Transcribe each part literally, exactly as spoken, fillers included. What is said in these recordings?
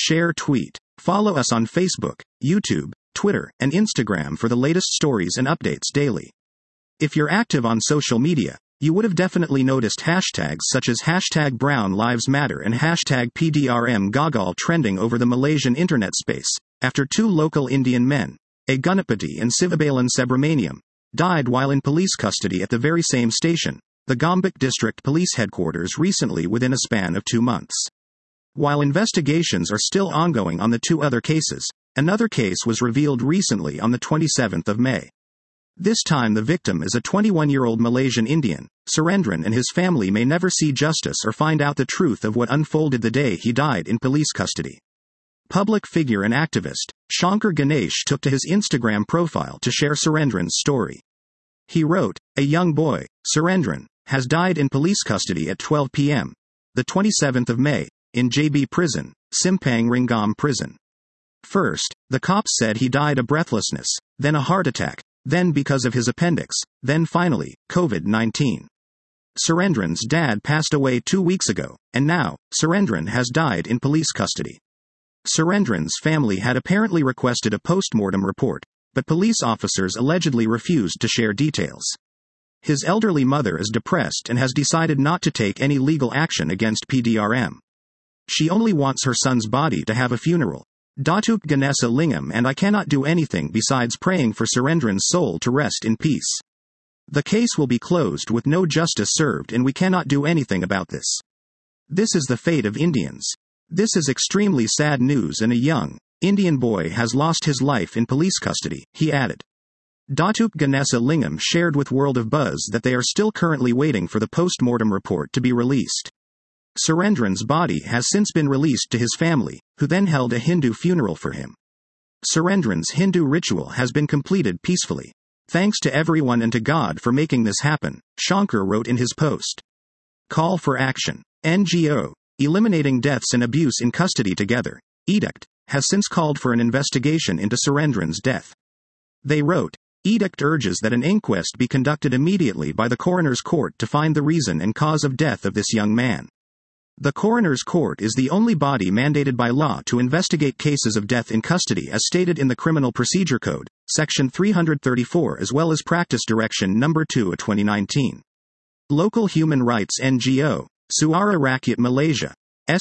Share tweet. Follow us on Facebook, YouTube, Twitter, and Instagram for the latest stories and updates daily. If you're active on social media, you would have definitely noticed hashtags such as hashtag Brown Lives Matter and hashtag P D R M Gagal trending over the Malaysian internet space, after two local Indian men, A. Gunapati and Sivabalan Subramaniam, died while in police custody at the very same station, the Gombak District Police Headquarters, recently within a span of two months. While investigations are still ongoing on the two other cases, another case was revealed recently on the twenty-seventh of May. This time the victim is a twenty-one-year-old Malaysian Indian. Surendran and his family may never see justice or find out the truth of what unfolded the day he died in police custody. Public figure and activist, Shankar Ganesh took to his Instagram profile to share Surendran's story. He wrote, "A young boy, Surendran, has died in police custody at twelve p m the twenty-seventh of May, in J B Prison, Simpang Ringgam Prison. First, the cops said he died of breathlessness, then a heart attack, then because of his appendix, then finally, COVID nineteen. Surendran's dad passed away two weeks ago, and now, Surendran has died in police custody." Surendran's family had apparently requested a post-mortem report, but police officers allegedly refused to share details. His elderly mother is depressed and has decided not to take any legal action against P D R M. She only wants her son's body to have a funeral. Datuk Ganesa Lingam and I cannot do anything besides praying for Surendran's soul to rest in peace. The case will be closed with no justice served and we cannot do anything about this. This is the fate of Indians. This is extremely sad news and a young, Indian boy has lost his life in police custody, he added. Datuk Ganesa Lingam shared with World of Buzz that they are still currently waiting for the post-mortem report to be released. Surendran's body has since been released to his family, who then held a Hindu funeral for him. Surendran's Hindu ritual has been completed peacefully. Thanks to everyone and to God for making this happen, Shankar wrote in his post. Call for action. N G O, Eliminating Deaths and Abuse in Custody Together, Edict, has since called for an investigation into Surendran's death. They wrote, Edict urges that an inquest be conducted immediately by the coroner's court to find the reason and cause of death of this young man. The coroner's court is the only body mandated by law to investigate cases of death in custody as stated in the Criminal Procedure Code, Section three thirty-four, as well as Practice Direction Number two of twenty nineteen. Local human rights N G O, Suara Rakyat Malaysia,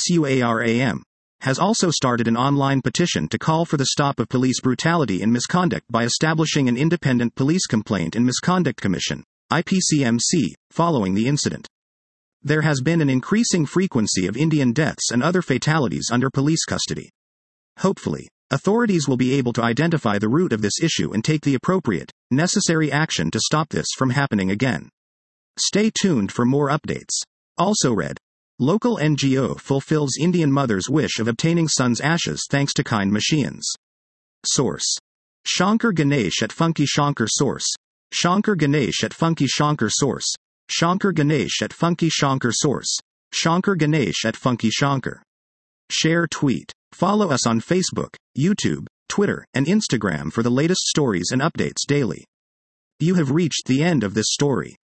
SUARAM, has also started an online petition to call for the stop of police brutality and misconduct by establishing an independent police complaint and misconduct commission, I P C M C, following the incident. There has been an increasing frequency of Indian deaths and other fatalities under police custody. Hopefully, authorities will be able to identify the root of this issue and take the appropriate, necessary action to stop this from happening again. Stay tuned for more updates. Also read, local N G O fulfills Indian mother's wish of obtaining son's ashes thanks to kind machines. Source: Shankar Ganesh at Funky Shankar. Source: Shankar Ganesh at Funky Shankar. Source: Shankar Ganesh at Funky Shankar. Source: Shankar Ganesh at Funky Shankar. Share tweet. Follow us on Facebook, YouTube, Twitter, and Instagram for the latest stories and updates daily. You have reached the end of this story.